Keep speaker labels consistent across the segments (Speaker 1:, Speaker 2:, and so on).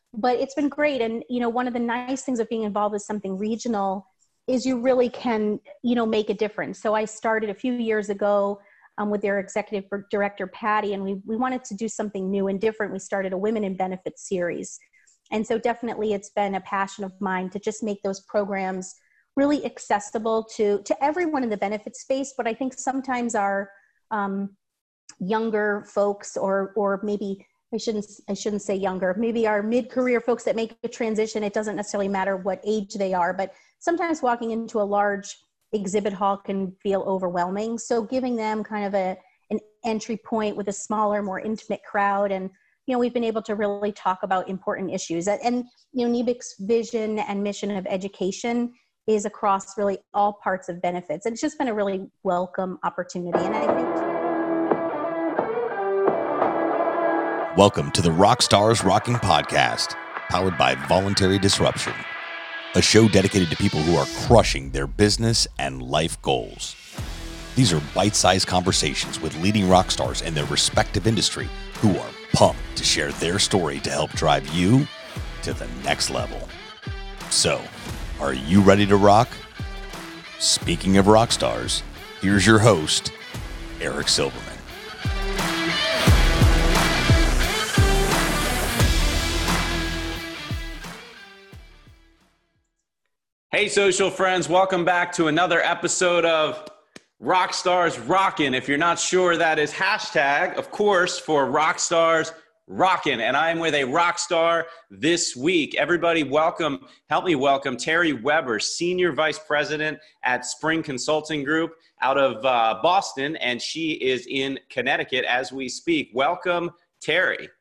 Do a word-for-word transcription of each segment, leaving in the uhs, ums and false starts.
Speaker 1: but it's been great. And, you know, one of the nice things of being involved with something regional is you really can, you know, make a difference. So I started a few years ago um, with their executive director, Patty, and we, we wanted to do something new and different. We started a Women in Benefits series. And so definitely it's been a passion of mine to just make those programs really accessible to, to everyone in the benefit space. But I think sometimes our um, younger folks, or, or maybe I shouldn't, I shouldn't say younger, maybe our mid-career folks that make a transition, it doesn't necessarily matter what age they are, but sometimes walking into a large exhibit hall can feel overwhelming. So giving them kind of a, an entry point with a smaller, more intimate crowd. And, you know, we've been able to really talk about important issues. And, you know, N E B I C's vision and mission of education is across really all parts of benefits. And it's just been a really welcome opportunity. And I think
Speaker 2: Welcome to the Rockstars Rocking Podcast, powered by Voluntary Disruption, a show dedicated to people who are crushing their business and life goals. These are bite-sized conversations with leading rock stars in their respective industry who are pumped to share their story to help drive you to the next level. So, are you ready to rock? Speaking of rock stars, here's your host, Eric Silverman.
Speaker 3: Hey, social friends, welcome back to another episode of Rockstars Rockin'. If you're not sure, that is hashtag, of course, for Rockstars Rockin'. And I'm with a rock star this week. Everybody welcome, help me welcome Terry Weber, Senior Vice President at Spring Consulting Group out of uh, Boston, and she is in Connecticut as we speak. Welcome, Terry.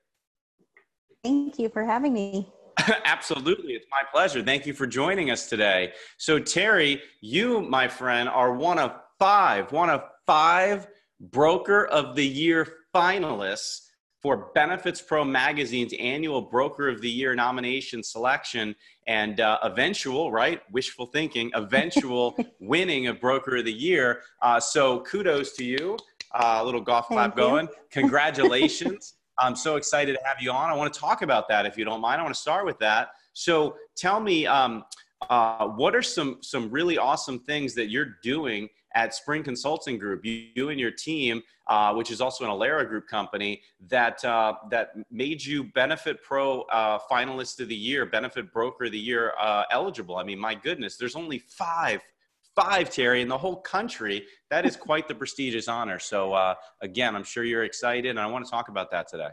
Speaker 1: Thank you for having me.
Speaker 3: Absolutely. It's my pleasure. Thank you for joining us today. So Terry, you, my friend, are one of five, one of five Broker of the Year finalists for Benefits Pro Magazine's annual Broker of the Year nomination selection and uh, eventual, right, wishful thinking, eventual winning of Broker of the Year. Uh, so kudos to you. Uh, a little golf clap going. Congratulations. I'm so excited to have you on. I want to talk about that, if you don't mind. I want to start with that. So tell me, um, uh, what are some some really awesome things that you're doing at Spring Consulting Group, you, you and your team, uh, which is also an Alera Group company, that uh, that made you Benefit Pro uh, Finalist of the Year, Benefit Broker of the Year uh, eligible? I mean, my goodness, there's only five. Five, Terry, in the whole country. That is quite the prestigious honor. So uh, again, I'm sure you're excited, and I want to talk about that today.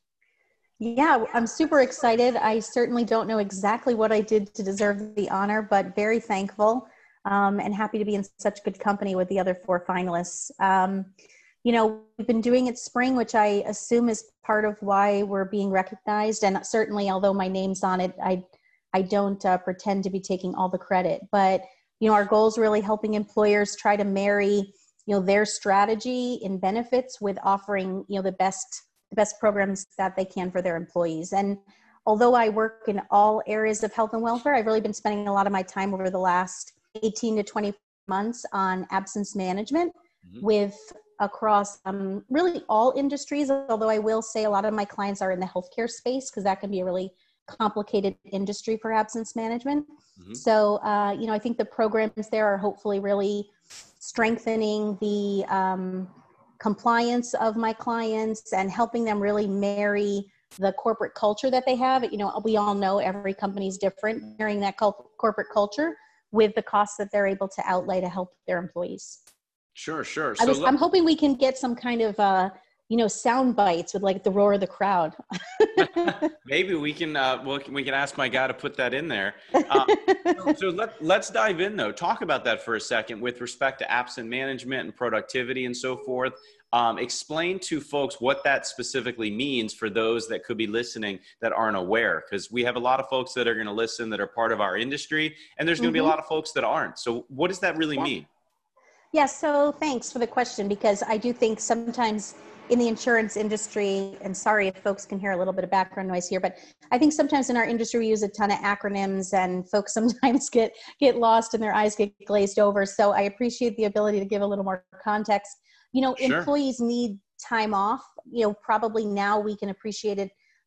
Speaker 1: Yeah, I'm super excited. I certainly don't know exactly what I did to deserve the honor, but very thankful um, and happy to be in such good company with the other four finalists. Um, you know, we've been doing it spring, which I assume is part of why we're being recognized. And certainly, although my name's on it, I, I don't uh, pretend to be taking all the credit. But you know, our goal is really helping employers try to marry, you know, their strategy in benefits with offering, you know, the best, the best programs that they can for their employees. And although I work in all areas of health and welfare, I've really been spending a lot of my time over the last eighteen to twenty months on absence management mm-hmm. with across um, really all industries. Although I will say a lot of my clients are in the healthcare space because that can be a really complicated industry for absence management. Mm-hmm. So, uh, you know, I think the programs there are hopefully really strengthening the um, compliance of my clients and helping them really marry the corporate culture that they have. You know, we all know every company is different, marrying that cult- corporate culture with the costs that they're able to outlay to help their employees.
Speaker 3: Sure, sure.
Speaker 1: I
Speaker 3: so
Speaker 1: was,
Speaker 3: let-
Speaker 1: I'm hoping we can get some kind of, uh, you know, sound bites with like the roar of the crowd.
Speaker 3: Maybe we can, uh, we'll, we can ask my guy to put that in there. Um, so so let, let's dive in though. Talk about that for a second with respect to absence management and productivity and so forth. Um, explain to folks what that specifically means for those that could be listening that aren't aware, because we have a lot of folks that are going to listen that are part of our industry, and there's going to mm-hmm. be a lot of folks that aren't. So what does that really
Speaker 1: yeah.
Speaker 3: mean?
Speaker 1: Yeah, so thanks for the question, because I do think sometimes in the insurance industry, and sorry if folks can hear a little bit of background noise here, but I think sometimes in our industry we use a ton of acronyms and folks sometimes get, get lost and their eyes get glazed over. So I appreciate the ability to give a little more context. You know,
Speaker 3: Sure.
Speaker 1: Employees need time off. You know, probably now we can appreciate it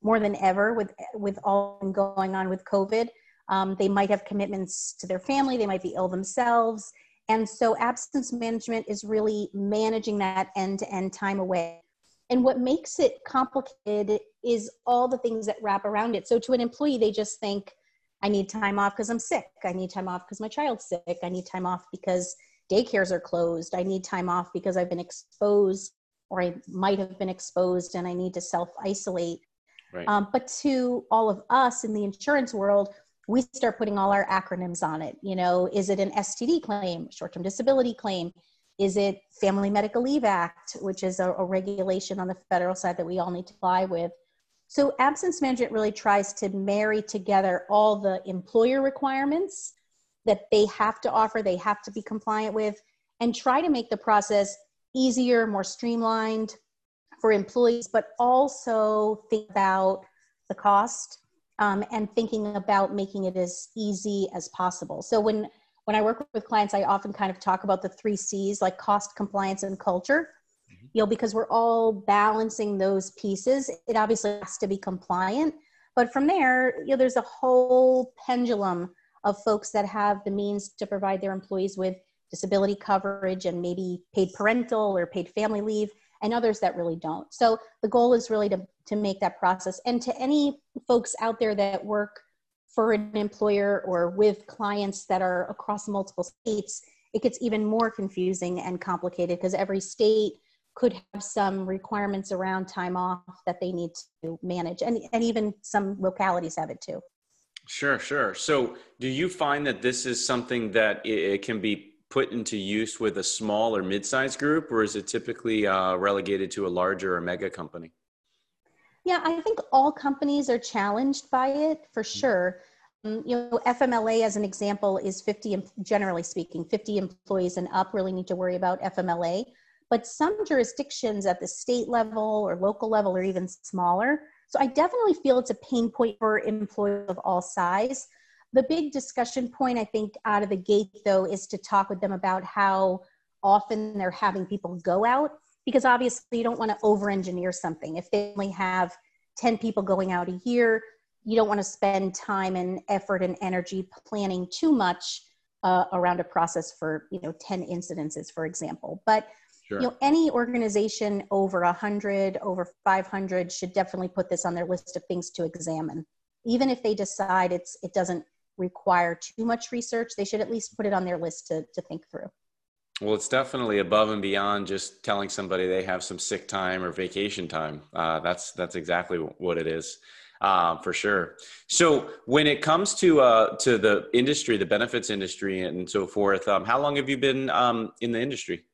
Speaker 1: more than ever with, with all going on with COVID. Um, they might have commitments to their family. They might be ill themselves. And so absence management is really managing that end-to-end time away. And what makes it complicated is all the things that wrap around it. So to an employee, they just think, I need time off because I'm sick. I need time off because my child's sick. I need time off because daycares are closed. I need time off because I've been exposed, or I might have been exposed, and I need to self-isolate.
Speaker 3: Right.
Speaker 1: Um, but to all of us in the insurance world, we start putting all our acronyms on it. You know, is it an S T D claim, short-term disability claim? Is it Family Medical Leave Act, which is a, a regulation on the federal side that we all need to comply with? So absence management really tries to marry together all the employer requirements that they have to offer, they have to be compliant with, and try to make the process easier, more streamlined for employees, but also think about the cost um, and thinking about making it as easy as possible. So when, when I work with clients, I often kind of talk about the three C's, like cost, compliance, and culture. You know, because we're all balancing those pieces. It obviously has to be compliant, but from there, you know, there's a whole pendulum of folks that have the means to provide their employees with disability coverage and maybe paid parental or paid family leave, and others that really don't. So the goal is really to, to make that process. And to any folks out there that work for an employer or with clients that are across multiple states, it gets even more confusing and complicated because every state could have some requirements around time off that they need to manage. And, and even some localities have it too.
Speaker 3: Sure, sure. So do you find that this is something that it, it can be put into use with a small or mid-sized group, or is it typically uh, relegated to a larger or mega company?
Speaker 1: Yeah, I think all companies are challenged by it for sure. Um, you know, F M L A as an example is fifty, generally speaking, fifty employees and up really need to worry about F M L A. But some jurisdictions at the state level or local level are even smaller. So I definitely feel it's a pain point for employees of all size. The big discussion point, I think, out of the gate, though, is to talk with them about how often they're having people go out, because obviously you don't want to over-engineer something. If they only have ten people going out a year, you don't want to spend time and effort and energy planning too much uh, around a process for, you know, ten incidences, for example. But
Speaker 3: Sure.
Speaker 1: You know, any organization over one hundred, over five hundred should definitely put this on their list of things to examine. Even if they decide it's it doesn't require too much research, they should at least put it on their list to, to think through.
Speaker 3: Well, it's definitely above and beyond just telling somebody they have some sick time or vacation time. Uh, that's that's exactly what it is, uh, for sure. So when it comes to uh, to the industry, the benefits industry and so forth, um, how long have you been um, in the industry?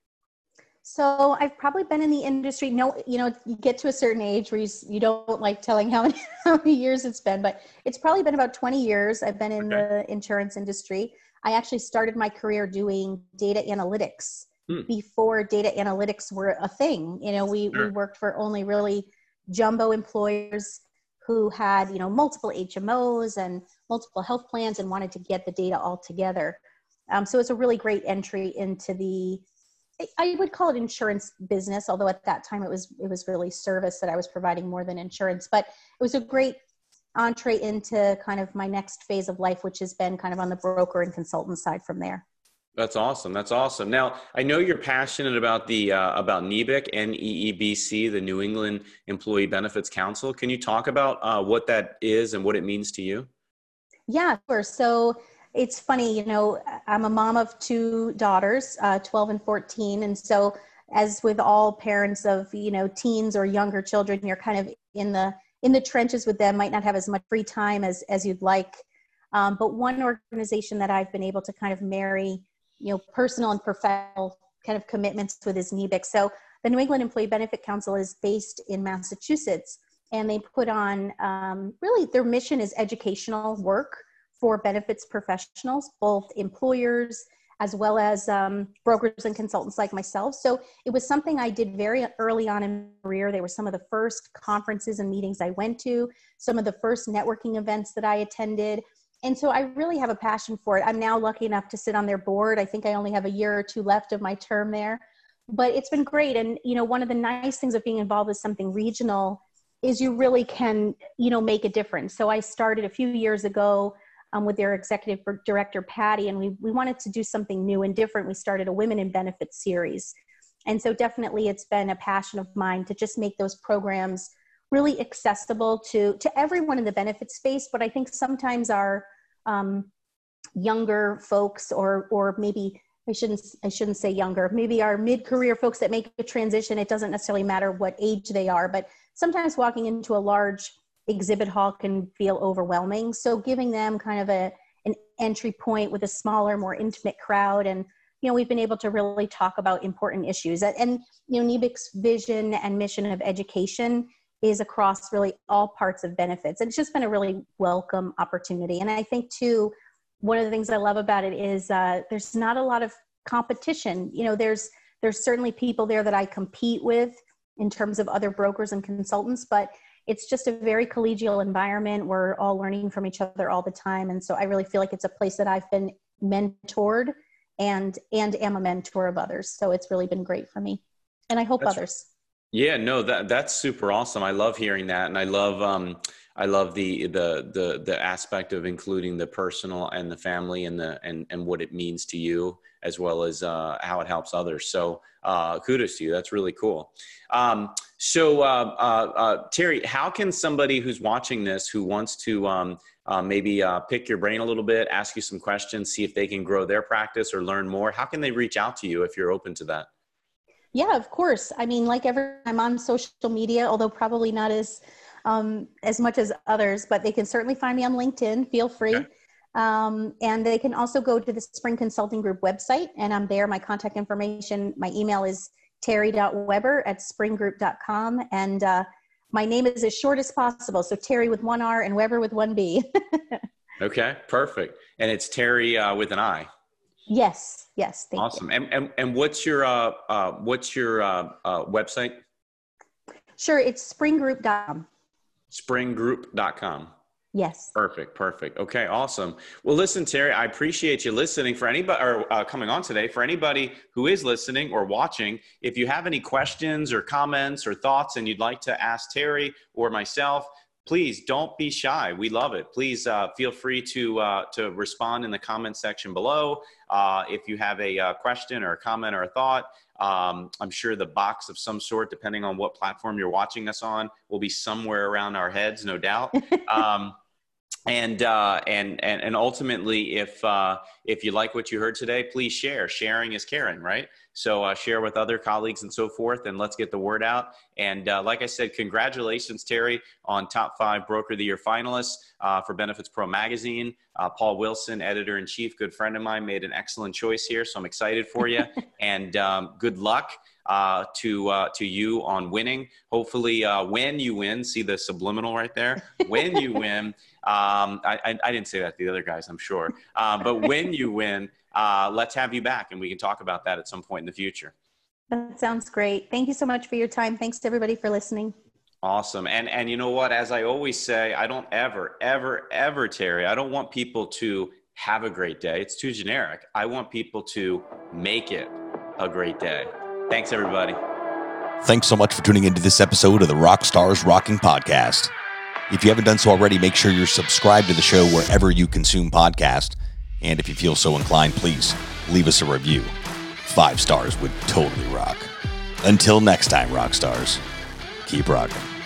Speaker 1: So I've probably been in the industry, no, you know, you get to a certain age where you, you don't like telling how many, how many years it's been, but it's probably been about twenty years. I've been in
Speaker 3: Okay.
Speaker 1: the insurance industry. I actually started my career doing data analytics
Speaker 3: Hmm.
Speaker 1: before data analytics were a thing. You know, we,
Speaker 3: Sure.
Speaker 1: we worked for only really jumbo employers who had, you know, multiple H M Os and multiple health plans and wanted to get the data all together. Um, so it's a really great entry into the I would call it insurance business, although at that time it was it was really service that I was providing more than insurance. But it was a great entree into kind of my next phase of life, which has been kind of on the broker and consultant side from there.
Speaker 3: That's awesome. That's awesome. Now, I know you're passionate about the uh, about N E B C, N E E B C, the New England Employee Benefits Council. Can you talk about uh, what that is and what it means to you?
Speaker 1: Yeah, sure. So it's funny, you know, I'm a mom of two daughters, uh, twelve and fourteen. And so as with all parents of, you know, teens or younger children, you're kind of in the in the trenches with them, might not have as much free time as, as you'd like. Um, but one organization that I've been able to kind of marry, you know, personal and professional kind of commitments with is N E B C. So the New England Employee Benefit Council is based in Massachusetts, and they put on, um, really their mission is educational work for benefits professionals, both employers as well as um, brokers and consultants like myself. So it was something I did very early on in my career. They were some of the first conferences and meetings I went to, some of the first networking events that I attended. And so I really have a passion for it. I'm now lucky enough to sit on their board. I think I only have a year or two left of my term there, but it's been great. And, you know, one of the nice things of being involved with something regional is you really can, you know, make a difference. So I started a few years ago um, with their executive director, Patty, and we, we wanted to do something new and different. We started a Women in Benefits series. And so definitely it's been a passion of mine to just make those programs really accessible to, to everyone in the benefit space. But I think sometimes our um, younger folks, or, or maybe I shouldn't, I shouldn't say younger, maybe our mid-career folks that make a transition, it doesn't necessarily matter what age they are, but sometimes walking into a large exhibit hall can feel overwhelming. So giving them kind of a, an entry point with a smaller, more intimate crowd. And, you know, we've been able to really talk about important issues. And, you know, N E B I C's vision and mission of education is across really all parts of benefits. And it's just been a really welcome opportunity. And I think too, one of the things I love about it is uh, there's not a lot of competition. You know, there's there's certainly people there that I compete with in terms of other brokers and consultants, but it's just a very collegial environment. We're all learning from each other all the time. And so I really feel like it's a place that I've been mentored and and am a mentor of others. So it's really been great for me. And I hope
Speaker 3: That's,
Speaker 1: others.
Speaker 3: Yeah, no, that that's super awesome. I love hearing that. And I love um I love the the the the aspect of including the personal and the family and the and and what it means to you, as well as uh, how it helps others. So uh, kudos to you. That's really cool. Um, so uh, uh, uh, Terry, how can somebody who's watching this, who wants to um, uh, maybe uh, pick your brain a little bit, ask you some questions, see if they can grow their practice or learn more, how can they reach out to you if you're open to that?
Speaker 1: Yeah, of course. I mean, like every, I'm on social media, although probably not as um, as much as others, but they can certainly find me on LinkedIn. Feel free. Okay. Um, and they can also go to the Spring Consulting Group website, and I'm there. My contact information, my email is terry dot weber at spring group dot com. And uh, my name is as short as possible. So Terry with one R and Weber with one B.
Speaker 3: Okay, perfect. And it's Terry uh, with an I.
Speaker 1: Yes. Yes. Thank
Speaker 3: awesome.
Speaker 1: You.
Speaker 3: And, and, and what's your, uh, uh, what's your uh, uh, website?
Speaker 1: Sure. It's spring group dot com.
Speaker 3: spring group dot com.
Speaker 1: Yes.
Speaker 3: Perfect. Perfect. Okay. Awesome. Well, listen, Terry, I appreciate you listening. For anybody or uh, coming on today, for anybody who is listening or watching, if you have any questions or comments or thoughts and you'd like to ask Terry or myself, please don't be shy. We love it. Please uh, feel free to uh, to respond in the comment section below. Uh, if you have a uh, question or a comment or a thought, um, I'm sure the box of some sort, depending on what platform you're watching us on, will be somewhere around our heads, no doubt. Um, and, uh, and and and ultimately, if uh, if you like what you heard today, please share. Sharing is caring, right? So uh, share with other colleagues and so forth, and let's get the word out. And uh, like I said, congratulations, Terry, on top five Broker of the Year finalists uh, for Benefits Pro Magazine. Uh, Paul Wilson, editor-in-chief, good friend of mine, made an excellent choice here, so I'm excited for you. And um, good luck uh, to uh, to you on winning. Hopefully, uh, when you win, see the subliminal right there. When you win, um, I, I, I didn't say that to the other guys, I'm sure. Uh, but when you win, uh, let's have you back, and we can talk about that at some point in the future.
Speaker 1: That sounds great. Thank you so much for your time. Thanks to everybody for listening.
Speaker 3: Awesome. And and you know what, as I always say, I don't ever, ever, ever, Terry, I don't want people to have a great day. It's too generic. I want people to make it a great day. Thanks, everybody.
Speaker 2: Thanks so much for tuning into this episode of the Rockstars Rocking Podcast. If you haven't done so already, make sure you're subscribed to the show wherever you consume podcasts. And if you feel so inclined, please leave us a review. Five stars would totally rock. Until next time, Rockstars, keep rocking.